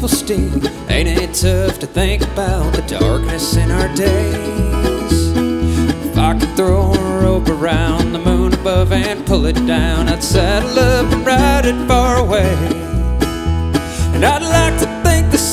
full steam. Ain't it tough to think about the darkness in our days? If I could throw a rope around the moon above and pull it down, I'd saddle up and ride it far away.